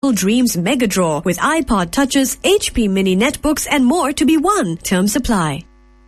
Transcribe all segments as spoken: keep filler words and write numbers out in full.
Travel Dreams Mega Draw with iPod Touches, H P Mini Netbooks and more to be won. Terms apply.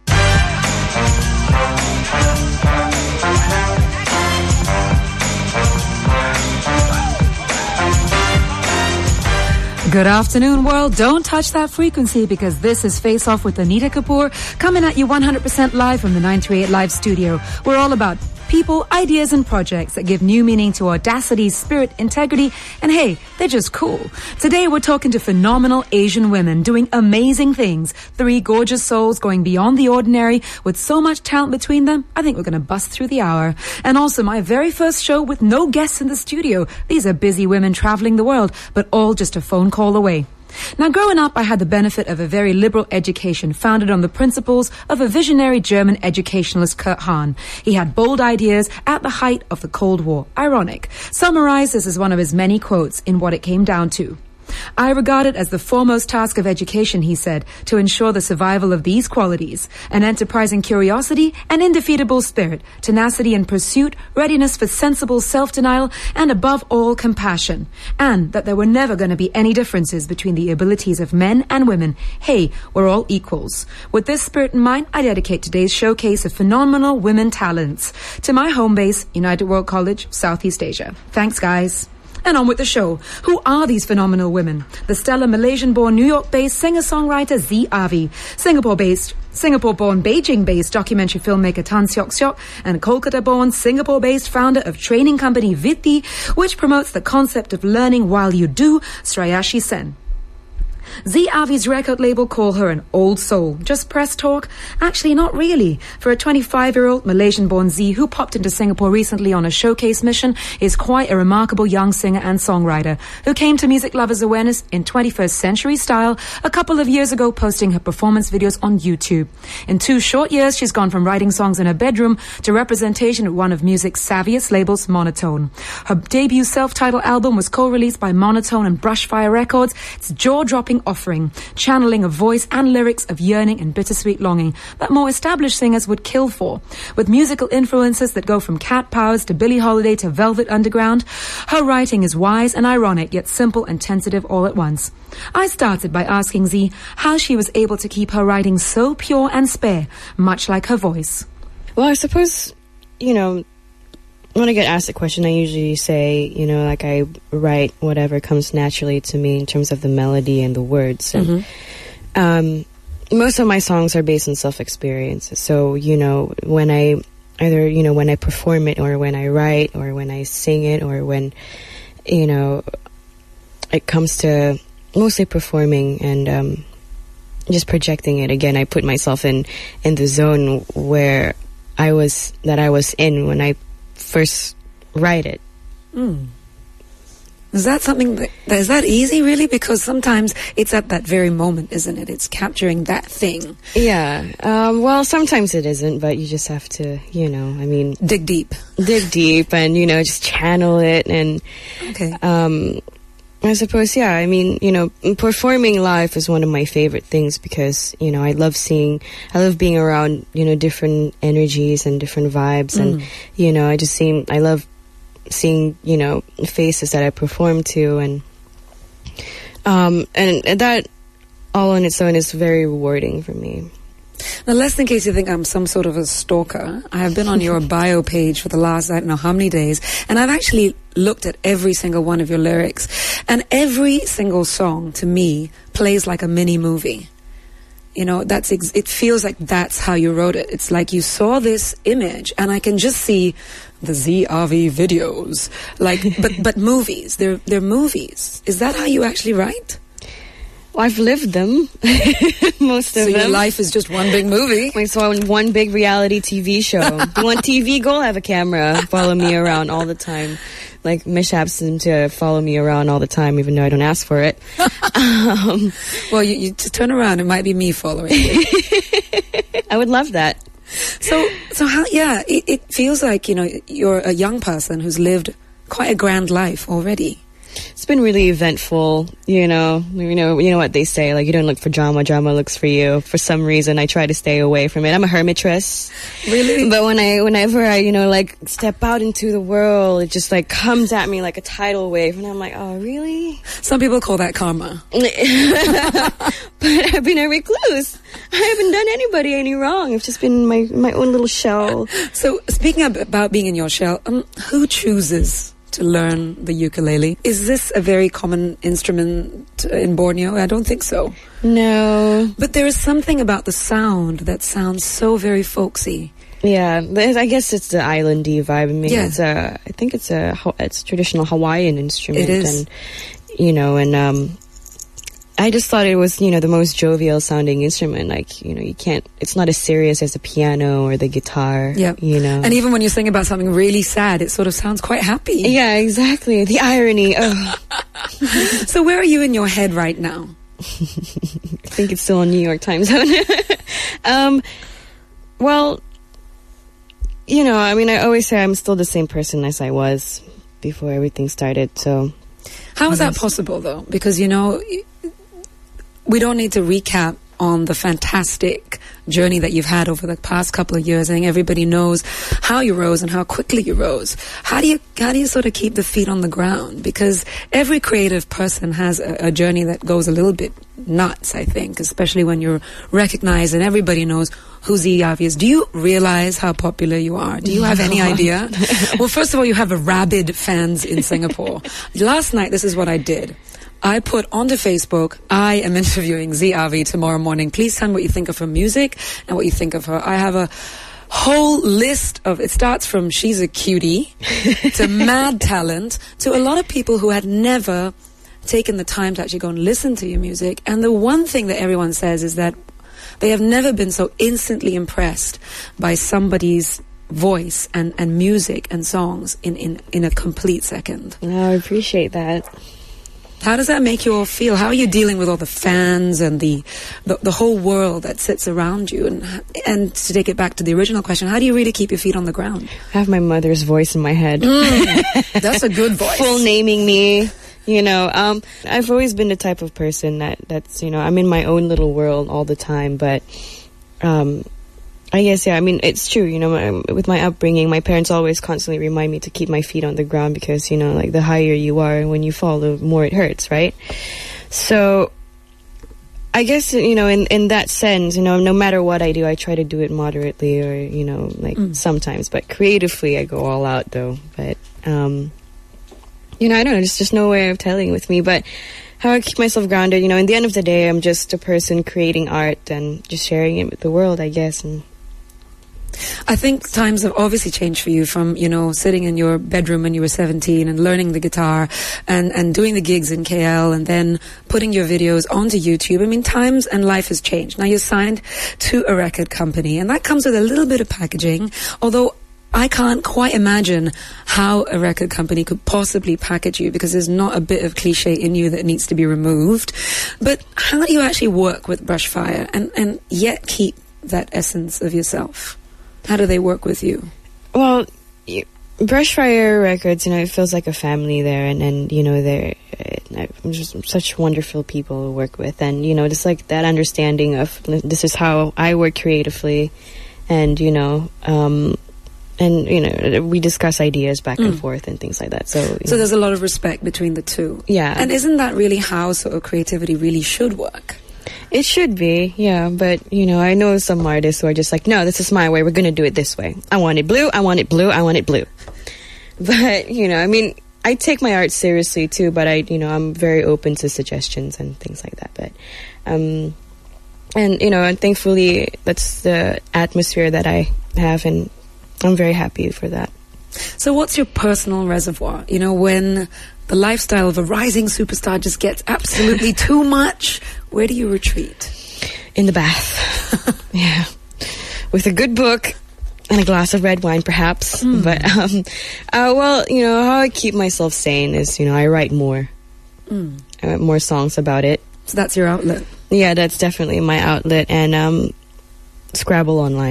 Good afternoon, world. Don't touch that frequency because this is Face Off with Anita Kapoor, coming at you one hundred percent live from the nine three eight Live studio. We're all about people, ideas, and projects that give new meaning to audacity, spirit, integrity, and hey, they're just cool. Today, we're talking to phenomenal Asian women doing amazing things. Three gorgeous souls going beyond the ordinary with so much talent between them. I think we're going to bust through the hour. And also, my very first show with no guests in the studio. These are busy women traveling the world, but all just a phone call away. Now, growing up, I had the benefit of a very liberal education founded on the principles of a visionary German educationalist, Kurt Hahn. He had bold ideas at the height of the Cold War. Ironic. Summarized this as one of his many quotes in What It Came Down To. I regard it as the foremost task of education, he said, to ensure the survival of these qualities: an enterprising curiosity, an indefeatable spirit, tenacity in pursuit, readiness for sensible self-denial, and above all, compassion. And that there were never going to be any differences between the abilities of men and women. Hey, we're all equals. With this spirit in mind, I dedicate today's showcase of phenomenal women talents to my home base, United World College, Southeast Asia. Thanks, guys. And on with the show. Who are these phenomenal women? The stellar Malaysian-born, New York-based singer-songwriter Z Avi, Singapore-based, Singapore-born, Beijing-based documentary filmmaker Tan Siok Siok, and Kolkata-born, Singapore-based founder of training company Vitti, which promotes the concept of learning while you do, Srayashi Sen. Z Avi's record label call her an old soul. Just press talk? Actually, not really. For a twenty-five-year-old Malaysian-born Z who popped into Singapore recently on a showcase mission is quite a remarkable young singer and songwriter who came to music lovers' awareness in twenty-first century style a couple of years ago, posting her performance videos on YouTube. In two short years, she's gone from writing songs in her bedroom to representation at one of music's savviest labels, Monotone. Her debut self-titled album was co-released by Monotone and Brushfire Records. It's jaw-dropping offering, channeling a voice and lyrics of yearning and bittersweet longing that more established singers would kill for. With musical influences that go from Cat Powers to Billie Holiday to Velvet Underground, her writing is wise and ironic, yet simple and tentative all at once. I started by asking Z how she was able to keep her writing so pure and spare, much like her voice. Well, I suppose, you know, when I get asked a question, I usually say, you know, like I write whatever comes naturally to me in terms of the melody and the words. And, mm-hmm. um, most of my songs are based on self-experience. So, you know, when I either, you know, when I perform it or when I write or when I sing it or when, you know, it comes to mostly performing and um, just projecting it. Again, I put myself in, in the zone where I was, that I was in when I first write it. Mm. Is that something that, is that easy really? Because sometimes it's at that very moment, isn't it? It's capturing that thing. Yeah. Um, well, sometimes it isn't, but you just have to, you know, I mean... Dig deep. Dig deep and, you know, just channel it and... Okay. Um, I suppose, yeah, I mean, you know, performing live is one of my favorite things because, you know, I love seeing, I love being around, you know, different energies and different vibes. Mm. And, you know, I just seem, I love seeing, you know, faces that I perform to. And, um, and, and that all on its own is very rewarding for me. Now, lest in case you think I'm some sort of a stalker, I have been on your bio page for the last, I don't know how many days, and I've actually looked at every single one of your lyrics, and every single song, to me, plays like a mini movie. You know, that's ex- it feels like that's how you wrote it. It's like you saw this image, and I can just see the Z Avi videos, like, but but movies. They're they're movies. Is that how you actually write? Well, I've lived them, most of so them. So your life is just one big movie? Like, so one big reality T V show. You want T V? Go have a camera. Follow me around all the time. Like, mishaps seem to follow me around all the time, even though I don't ask for it. um, well, you, you just turn around. It might be me following you. I would love that. So, so how, yeah, it, it feels like, you know, you're a young person who's lived quite a grand life already. it's been really eventful. You know, you know, you know what they say. Like, you don't look for drama, drama looks for you. For some reason, I try to stay away from it. I'm a hermitress. Really? But when I, whenever I, you know, like step out into the world, it just like comes at me like a tidal wave, and I'm like, oh, really? Some people call that karma. But I've been a recluse. I haven't done anybody any wrong. I've just been in my my own little shell. So, speaking of, about being in your shell, um, who chooses to learn the ukulele? Is this a very common instrument in Borneo? I don't think so. No. But there is something about the sound that sounds so very folksy. Yeah, there's- I guess it's the islandy vibe. I mean, Yeah. it's a, I think it's a, Ho- it's traditional Hawaiian instrument. It is. And, you know, and, um, I just thought it was, you know, the most jovial sounding instrument. Like, you know, you can't, it's not as serious as the piano or the guitar. Yeah. You know. And even when you sing about something really sad, it sort of sounds quite happy. Yeah, exactly. The irony. Oh, So where are you in your head right now? I think it's still on New York Times. um, well, you know, I mean, I always say I'm still the same person as I was before everything started. So, How is that possible, though? Because, you know, we don't need to recap on the fantastic journey that you've had over the past couple of years. I think everybody knows how you rose and how quickly you rose. How do you how do you sort of keep the feet on the ground? Because every creative person has a, a journey that goes a little bit nuts, I think, especially when you're recognized and everybody knows who Z Avi is. Do you realize how popular you are? Do you have any idea? Well, first of all, you have a rabid fans in Singapore. Last night, this is what I did. I put onto Facebook, I am interviewing Z Avi tomorrow morning. Please tell me what you think of her music and what you think of her. I have a whole list of, it starts from she's a cutie to mad talent to a lot of people who had never taken the time to actually go and listen to your music. And the one thing that everyone says is that they have never been so instantly impressed by somebody's voice and, and music and songs in, in, in a complete second. no, I appreciate that. How does that make you all feel? How are you dealing with all the fans and the, the the whole world that sits around you? And and to take it back to the original question, how do you really keep your feet on the ground? I have my mother's voice in my head. Mm, that's a good voice. Full naming me. You know, um, I've always been the type of person that, that's, you know, I'm in my own little world all the time, but, um, I guess, yeah, I mean, it's true, you know, my, with my upbringing, my parents always constantly remind me to keep my feet on the ground because, you know, like, the higher you are, when you fall, the more it hurts, right? So, I guess, you know, in, in that sense, you know, no matter what I do, I try to do it moderately or, you know, like, Mm. sometimes, but creatively, I go all out, though, but, um... you know, I don't know, there's just no way of telling with me, but how I keep myself grounded, you know, in the end of the day, I'm just a person creating art and just sharing it with the world, I guess. And I think times have obviously changed for you from, you know, sitting in your bedroom when you were seventeen and learning the guitar and, and doing the gigs in K L and then putting your videos onto YouTube. I mean, times and life has changed. Now you're signed to a record company and that comes with a little bit of packaging, although I can't quite imagine how a record company could possibly package you because there's not a bit of cliche in you that needs to be removed. But how do you actually work with Brushfire and, and yet keep that essence of yourself? How do they work with you? Well, you, Brushfire Records, you know, it feels like a family there, and, and you know, they're uh, just such wonderful people to work with, and, you know, just like that understanding of this is how I work creatively, and, you know, um, and, you know, we discuss ideas back Mm. and forth and things like that. So, you So know. there's a lot of respect between the two. Yeah. And isn't that really how sort of creativity really should work? It should be, yeah, but, you know, I know some artists who are just like, no, this is my way, we're going to do it this way. I want it blue, I want it blue, I want it blue. But, you know, I mean, I take my art seriously too, but I, you know, I'm very open to suggestions and things like that. But, um, and, you know, and thankfully that's the atmosphere that I have, and I'm very happy for that. So what's your personal reservoir? You know, when the lifestyle of a rising superstar just gets absolutely too much, where do you retreat? In the bath. Yeah. With a good book and a glass of red wine, perhaps. Mm. But, um, uh, well, you know, how I keep myself sane is, you know, I write more. Mm. I write more songs about it. So that's your outlet. Yeah, that's definitely my outlet. And, um, Scrabble online.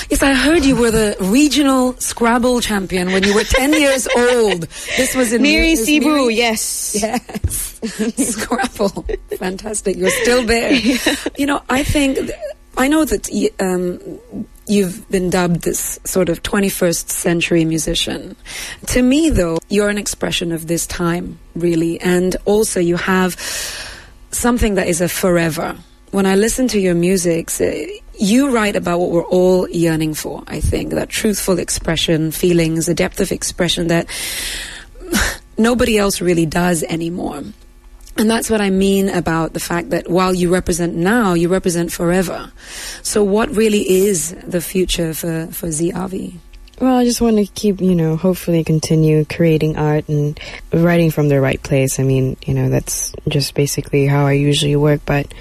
Yes, I heard you were the regional Scrabble champion when you were ten years old. This was in Miri Mir- Cebu, Miri- yes. Yes. Scrabble. Fantastic. You're still there. You know, I think, th- I know that y- um, you've been dubbed this sort of twenty-first century musician. To me, though, you're an expression of this time, really. And also you have something that is a forever. When I listen to your music, you write about what we're all yearning for, I think. That truthful expression, feelings, a depth of expression that nobody else really does anymore. And that's what I mean about the fact that while you represent now, you represent forever. So what really is the future for, for Z Avi? Well, I just want to keep, you know, hopefully continue creating art and writing from the right place. I mean, you know, that's just basically how I usually work, but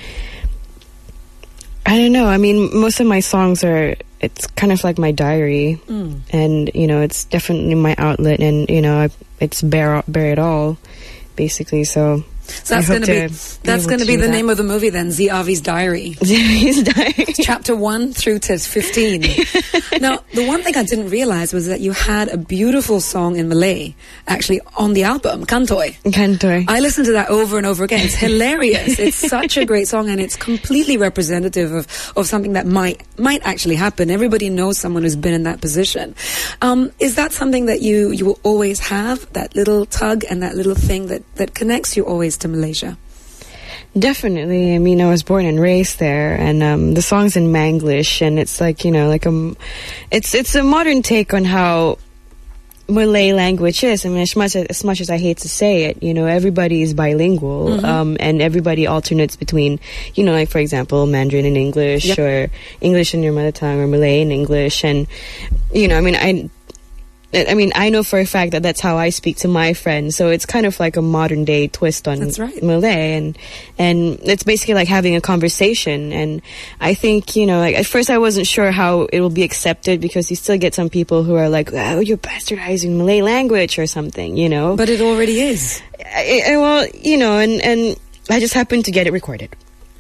I don't know. I mean, most of my songs are, it's kind of like my diary. Mm. And, you know, it's definitely my outlet. And, you know, I, it's bear, bear it all, basically. So, so that's going to be that's going to be the that. name of the movie then, Z Avi's Diary. Z Avi's Diary. Chapter one through to fifteen. Now, the one thing I didn't realize was that you had a beautiful song in Malay, actually, on the album, Kantoi. Kantoi. I listened to that over and over again. It's hilarious. It's such a great song, and it's completely representative of, of something that might might actually happen. Everybody knows someone who's been in that position. Um, is that something that you, you will always have, that little tug and that little thing that, that connects you always to Malaysia? Definitely. I mean, I was born and raised there, and um, the song's in Manglish, and it's like, you know, like a, it's it's a modern take on how Malay language is. I mean, as much as, as much as I hate to say it, you know, everybody is bilingual, mm-hmm. um, and everybody alternates between, you know, like for example, Mandarin and English, yep. or English in your mother tongue, or Malay and English, and you know, I mean, I. I mean, I know for a fact that that's how I speak to my friends. So it's kind of like a modern day twist on that's right. Malay, and and it's basically like having a conversation. And I think, you know, like at first I wasn't sure how it will be accepted, because you still get some people who are like, "Oh, you're bastardizing Malay language" or something, you know. But it already is. I, I, well, you know, and and I just happened to get it recorded.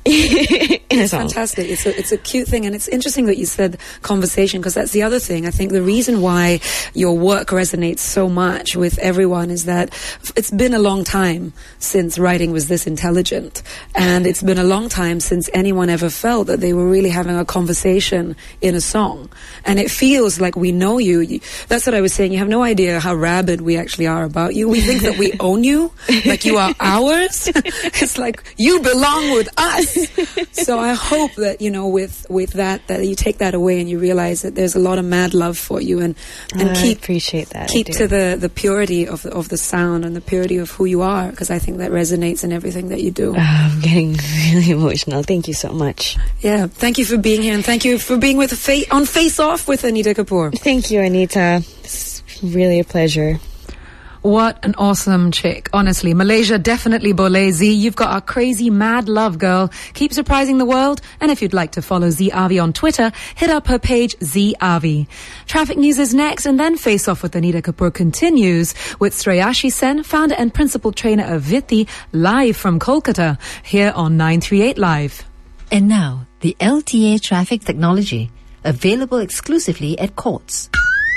It's fantastic. It's a, it's a cute thing, and it's interesting that you said conversation, because that's the other thing. I think the reason why your work resonates so much with everyone is that it's been a long time since writing was this intelligent, and it's been a long time since anyone ever felt that they were really having a conversation in a song. And it feels like we know you. you that's what I was saying. You have no idea how rabid we actually are about you. We think that we own you, like you are ours. It's like you belong with us. So I hope that, you know, with with that, that you take that away and you realize that there's a lot of mad love for you, and and oh, keep I appreciate that. Keep to the the purity of the, of the sound and the purity of who you are, because I think that resonates in everything that you do. Oh, I'm getting really emotional. Thank you so much. Yeah, thank you for being here, and thank you for being with fa- on Face Off with Anita Kapoor. Thank you, Anita. It's really a pleasure. What an awesome chick. Honestly, Malaysia definitely boleh Z. You've got a crazy mad love girl. Keep surprising the world. And if you'd like to follow Z Avi on Twitter, hit up her page Z Avi. Traffic news is next, and then Face Off with Anita Kapoor continues with Sreyashi Sen, founder and principal trainer of Vitti, live from Kolkata, here on nine three eight Live. And now, the L T A traffic technology, available exclusively at Courts.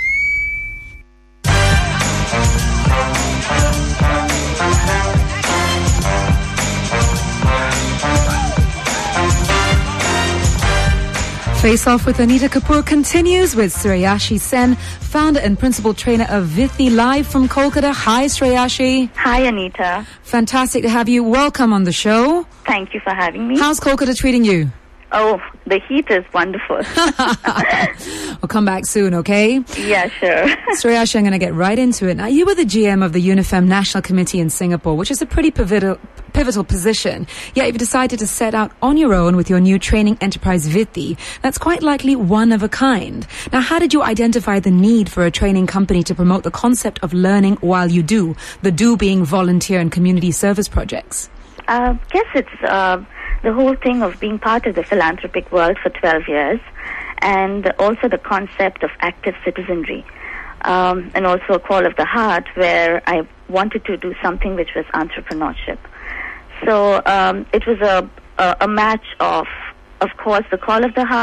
Face Off with Anita Kapoor continues with Sreyashi Sen, founder and principal trainer of Vithi, live from Kolkata. Hi, Sreyashi. Hi, Anita. Fantastic to have you. Welcome on the show. Thank you for having me. How's Kolkata treating you? Oh, the heat is wonderful. We'll come back soon, okay? Yeah, sure. Sreyashi, I'm going to get right into it. Now, you were the G M of the UNIFEM National Committee in Singapore, which is a pretty pivotal, pivotal position. Yet you've decided to set out on your own with your new training enterprise, Vithi. That's quite likely one of a kind. Now, how did you identify the need for a training company to promote the concept of learning while you do, the do being volunteer and community service projects? I uh, guess it's uh, the whole thing of being part of the philanthropic world for twelve years, and also the concept of active citizenry, um, and also a call of the heart where I wanted to do something which was entrepreneurship. So um, it was a, a, a match of, of course, the call of the heart,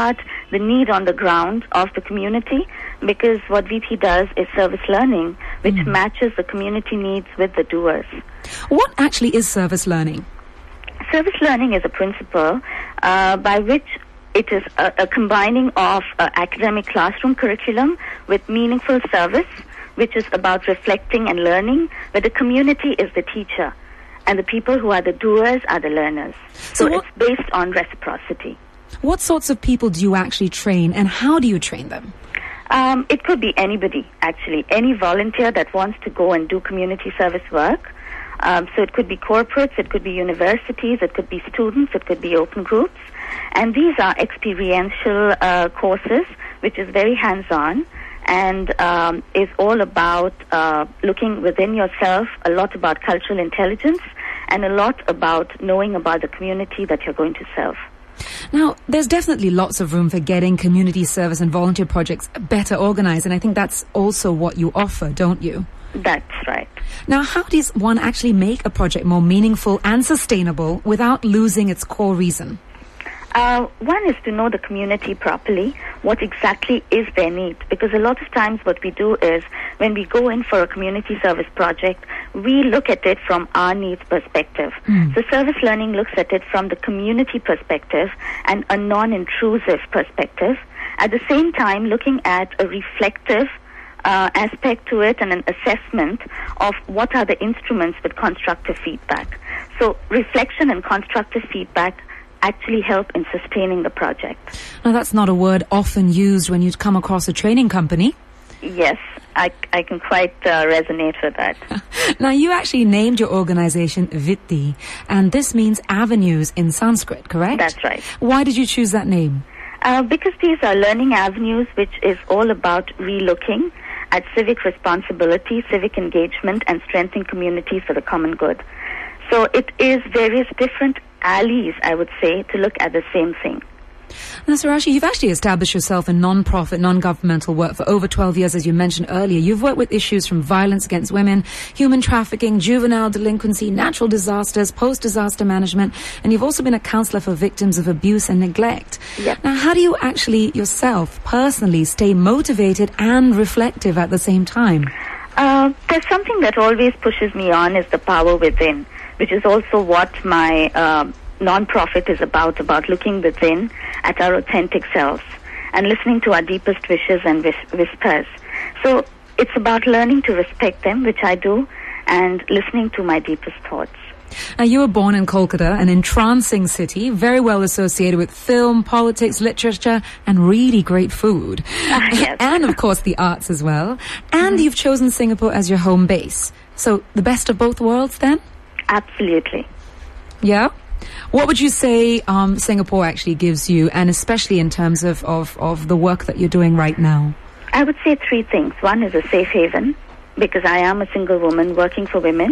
the need on the ground of the community, because what V P does is service learning, which mm. matches the community needs with the doers. What actually is service learning? Service learning is a principle uh, by which it is a, a combining of uh, academic classroom curriculum with meaningful service, which is about reflecting and learning, where the community is the teacher and the people who are the doers are the learners. So, so what, it's based on reciprocity. What sorts of people do you actually train, and how do you train them? Um, it could be anybody, actually. Any volunteer that wants to go and do community service work. Um, so it could be corporates, it could be universities, it could be students, it could be open groups. And these are experiential uh, courses, which is very hands-on and um, is all about uh, looking within yourself, a lot about cultural intelligence, and a lot about knowing about the community that you're going to serve. Now, there's definitely lots of room for getting community service and volunteer projects better organized, and I think that's also what you offer, don't you? That's right. Now, how does one actually make a project more meaningful and sustainable without losing its core reason? Uh, one is to know the community properly, what exactly is their need. Because a lot of times what we do is, when we go in for a community service project, we look at it from our needs perspective. Mm. So service learning looks at it from the community perspective and a non-intrusive perspective. At the same time, looking at a reflective uh, aspect to it and an assessment of what are the instruments with constructive feedback. So reflection and constructive feedback actually help in sustaining the project. Now, that's not a word often used when you come across a training company. Yes, I, I can quite uh, resonate with that. Now, you actually named your organization Vitti, and this means avenues in Sanskrit, correct? That's right. Why did you choose that name? Uh, because these are learning avenues, which is all about relooking at civic responsibility, civic engagement, and strengthening communities for the common good. So it is various different alleys, I would say, to look at the same thing. Now, Surashi, you've actually established yourself in non-profit, non-governmental work for over twelve years, as you mentioned earlier. You've worked with issues from violence against women, human trafficking, juvenile delinquency, natural disasters, post-disaster management, and you've also been a counsellor for victims of abuse and neglect. Yep. Now, how do you actually yourself personally stay motivated and reflective at the same time? Uh, there's something that always pushes me on, is the power within, which is also what my uh, non-profit is about, about looking within at our authentic selves and listening to our deepest wishes and whis- whispers. So it's about learning to respect them, which I do, and listening to my deepest thoughts. Now, you were born in Kolkata, an entrancing city, very well associated with film, politics, literature, and really great food. Uh, yes. And, of course, the arts as well. And mm-hmm. you've chosen Singapore as your home base. So, the best of both worlds, then? Absolutely. Yeah? What would you say um, Singapore actually gives you, and especially in terms of, of, of the work that you're doing right now? I would say three things. One is a safe haven, because I am a single woman working for women.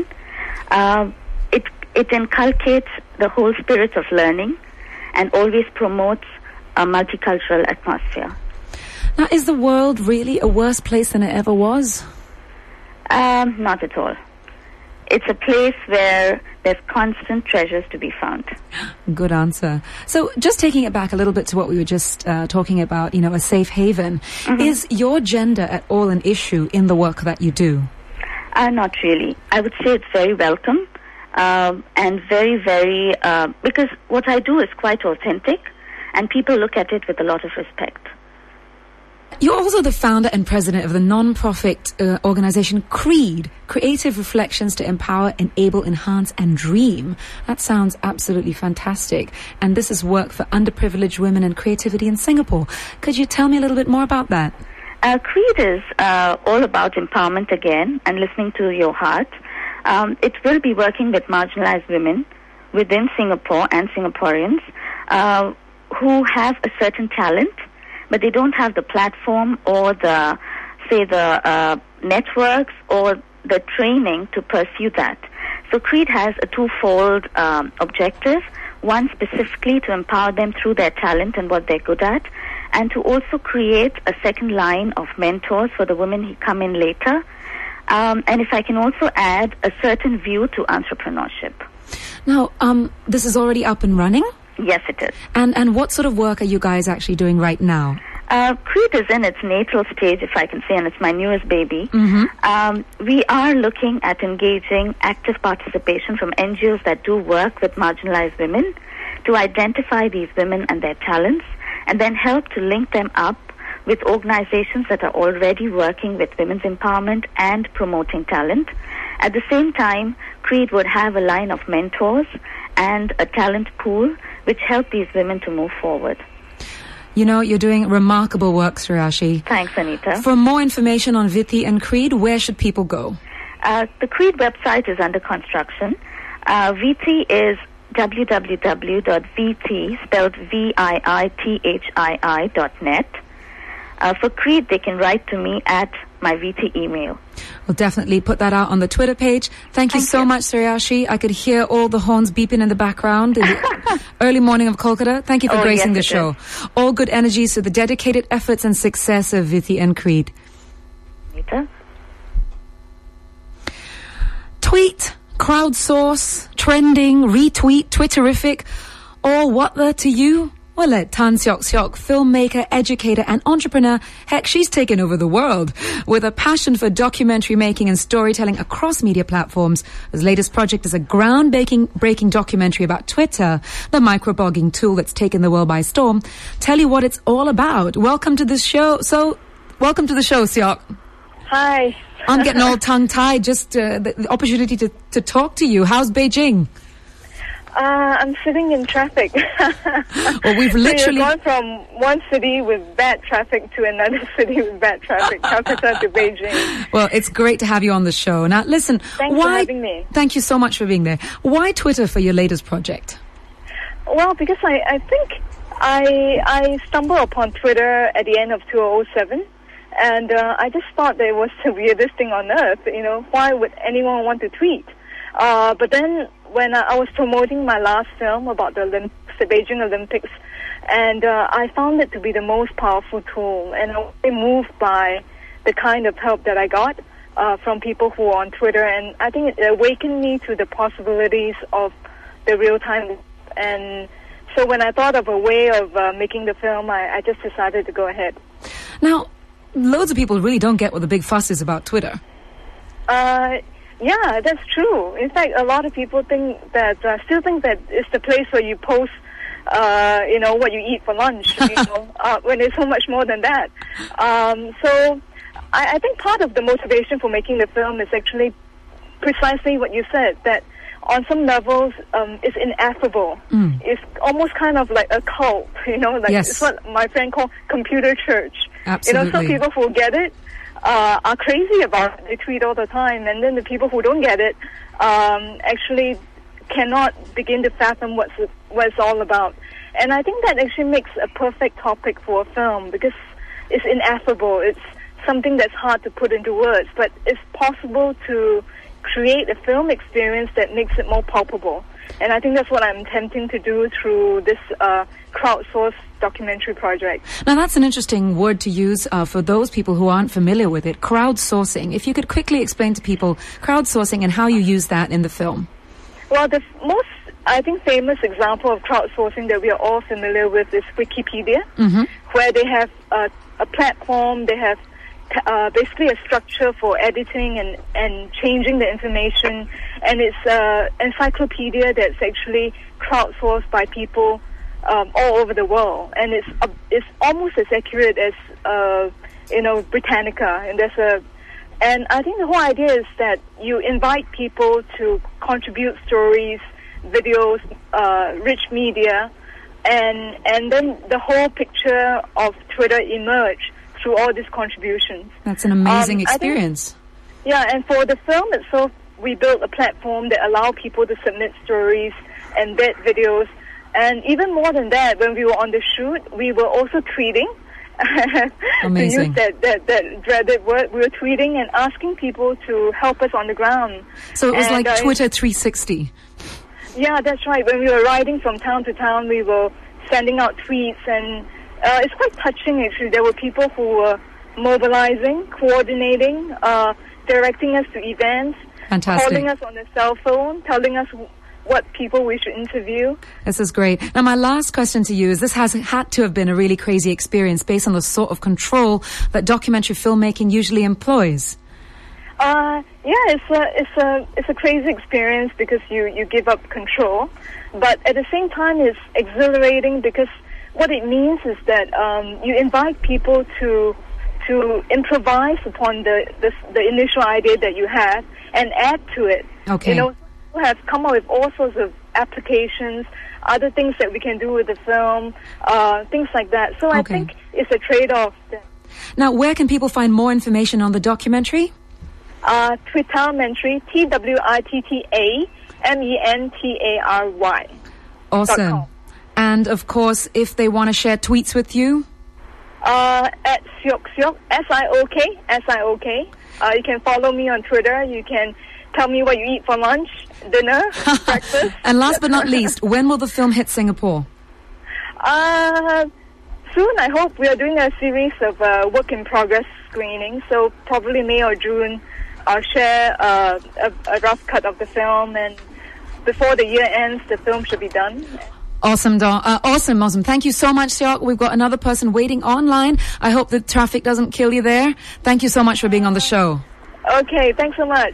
Uh, it, it inculcates the whole spirit of learning and always promotes a multicultural atmosphere. Now, is the world really a worse place than it ever was? Um, not at all. It's a place where there's constant treasures to be found. Good answer. So just taking it back a little bit to what we were just uh, talking about, you know, a safe haven. Mm-hmm. Is your gender at all an issue in the work that you do? Uh, not really. I would say it's very welcome um, and very, very, uh, because what I do is quite authentic and people look at it with a lot of respect. You're also the founder and president of the non-profit uh, organization CREED, Creative Reflections to Empower, Enable, Enhance and Dream. That sounds absolutely fantastic. And this is work for underprivileged women and creativity in Singapore. Could you tell me a little bit more about that? Uh, CREED is uh, all about empowerment again and listening to your heart. Um, it will be working with marginalized women within Singapore and Singaporeans uh, who have a certain talent, but they don't have the platform or the, say, the uh, networks or the training to pursue that. So CREED has a twofold um, objective. One, specifically to empower them through their talent and what they're good at, and to also create a second line of mentors for the women who come in later. Um, and if I can also add a certain view to entrepreneurship. Now, um, this is already up and running? Yes, it is. And and what sort of work are you guys actually doing right now? Uh, Creed is in its natal stage, if I can say, and it's my newest baby. Mm-hmm. Um, we are looking at engaging active participation from N G Os that do work with marginalized women to identify these women and their talents, and then help to link them up with organizations that are already working with women's empowerment and promoting talent. At the same time, Creed would have a line of mentors and a talent pool which help these women to move forward. You know, you're doing remarkable work, Sriyashi. Thanks, Anita. For more information on Vithi and Creed, where should people go? Uh, the Creed website is under construction. Uh, Vithi is w w w dot vithi, spelled V I I T H I I dot net. Uh, for Creed, they can write to me at my Vithi email. We'll definitely put that out on the Twitter page. Thank you Thank so you. much, Sriyashi. I could hear all the horns beeping in the background in the early morning of Kolkata. Thank you for Oh, gracing yes, the it show. All good energies to the dedicated efforts and success of Vithi and Creed. Anita? Tweet, crowdsource, trending, retweet, Twitterific, all what the to you? Well, let Tan Seok Seok, filmmaker, educator, and entrepreneur, heck, she's taken over the world with a passion for documentary making and storytelling across media platforms. His latest project is a groundbreaking breaking documentary about Twitter, the microblogging tool that's taken the world by storm. Tell you what it's all about. Welcome to this show. So, welcome to the show, Seok. Hi. I'm getting all tongue-tied, just uh, the, the opportunity to, to talk to you. How's Beijing? Uh, I'm sitting in traffic. Well, we've literally... So you've gone from one city with bad traffic to another city with bad traffic, Calcutta to Beijing. Well, it's great to have you on the show. Now, listen, Thanks why... for having me. Thank you so much for being there. Why Twitter for your latest project? Well, because I, I think I I stumbled upon Twitter at the end of two thousand seven, and uh, I just thought that it was the weirdest thing on earth. You know, why would anyone want to tweet? Uh, but then when I, I was promoting my last film about the Olympics, the Beijing Olympics, and uh, I found it to be the most powerful tool, and I was really moved by the kind of help that I got uh, from people who are on Twitter, and I think it awakened me to the possibilities of the real-time. And so when I thought of a way of uh, making the film, I, I just decided to go ahead. Now, loads of people really don't get what the big fuss is about Twitter. Uh, yeah, that's true. In fact, a lot of people think that, uh, still think that it's the place where you post, uh, you know, what you eat for lunch, you know, uh, when there's so much more than that. Um, so I, I think part of the motivation for making the film is actually precisely what you said, that on some levels, um, it's ineffable. Mm. It's almost kind of like a cult, you know, like yes. It's what my friend called computer church. Absolutely. You know, some people who get it uh, are crazy about it. They tweet all the time, and then the people who don't get it um, actually cannot begin to fathom what's what it's all about. And I think that actually makes a perfect topic for a film, because it's ineffable. It's something that's hard to put into words, but it's possible to create a film experience that makes it more palpable. And I think that's what I'm attempting to do through this uh, crowdsourced documentary project. Now, that's an interesting word to use uh, for those people who aren't familiar with it, crowdsourcing. If you could quickly explain to people crowdsourcing and how you use that in the film. Well, the f- most, I think, famous example of crowdsourcing that we are all familiar with is Wikipedia, mm-hmm. where they have uh, a platform, they have Uh, basically a structure for editing and, and changing the information, and it's an encyclopedia that's actually crowdsourced by people um, all over the world, and it's uh, it's almost as accurate as uh, you know Britannica, and there's a and I think the whole idea is that you invite people to contribute stories, videos, uh, rich media, and and then the whole picture of Twitter emerge through all these contributions. That's an amazing um, experience. Think, yeah, and for the film itself, we built a platform that allowed people to submit stories, embed videos, and even more than that, when we were on the shoot, we were also tweeting. Amazing. To use that, that, that dreaded word, we were tweeting and asking people to help us on the ground. So it was and like uh, Twitter three sixty. Yeah, that's right. When we were riding from town to town, we were sending out tweets, and Uh, it's quite touching, actually. There were people who were mobilizing, coordinating, uh, directing us to events, Fantastic. calling us on the cell phone, telling us what people we should interview. This is great. Now, my last question to you is, this has had to have been a really crazy experience based on the sort of control that documentary filmmaking usually employs. Uh, yeah, it's a, it's a, it's a crazy experience because you, you give up control. But at the same time, it's exhilarating because what it means is that um, you invite people to to improvise upon the, the the initial idea that you have and add to it. Okay. You know, we have come up with all sorts of applications, other things that we can do with the film, uh, things like that. So Okay. I think it's a trade-off. Now, where can people find more information on the documentary? Uh, Twittermentary, T W I T T A M E N T A R Y. Awesome. com. And, of course, if they want to share tweets with you? Uh, at Siok Siok, S I O K, S I O K. Uh, you can follow me on Twitter. You can tell me what you eat for lunch, dinner, breakfast. And last but not least, when will the film hit Singapore? Uh, soon, I hope. We are doing a series of uh, work-in-progress screenings, so probably May or June, I'll share uh, a, a rough cut of the film, and before the year ends, the film should be done. Awesome, Don. Uh, awesome, awesome. Thank you so much, Siok. We've got another person waiting online. I hope the traffic doesn't kill you there. Thank you so much for being on the show. Okay, thanks so much.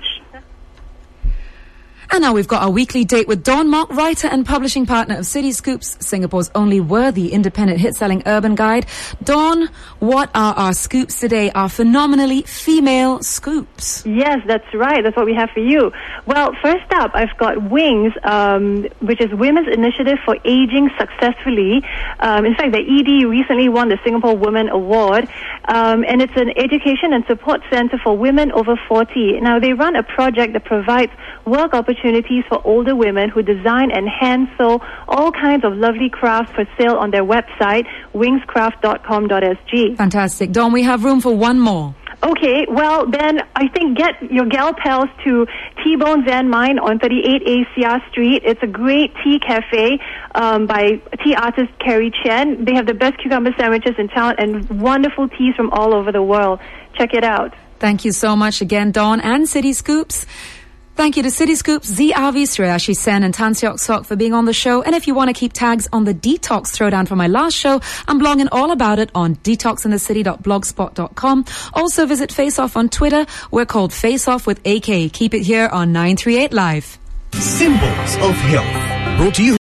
And now we've got our weekly date with Dawn Mok, writer and publishing partner of City Scoops, Singapore's only worthy independent hit-selling urban guide. Dawn, what are our scoops today? Our phenomenally female scoops. Yes, that's right. That's what we have for you. Well, first up, I've got Wings, um, which is Women's Initiative for Aging Successfully. Um, in fact, the E D recently won the Singapore Women Award, um, and it's an education and support center for women over forty. Now, they run a project that provides work opportunities for older women who design and hand sew all kinds of lovely crafts for sale on their website, wings craft dot com dot s g. Fantastic. Dawn, we have room for one more. Okay, well then I think get your gal pals to T-Bone Zen Mine on thirty-eight A C R Street. It's a great tea cafe um, by tea artist Carrie Chen. They have the best cucumber sandwiches in town and wonderful teas from all over the world. Check it out. Thank you so much again, Dawn and City Scoops. Thank you to City Scoops, Z R V, Sriyashi Sen and Tan Siok Sok for being on the show. And if you want to keep tabs on the Detox Throwdown from my last show, I'm blogging all about it on detox in the city dot blogspot dot com. Also visit Face Off on Twitter. We're called Face Off with A K. Keep it here on nine three eight Live. Symbols of Health. Brought to you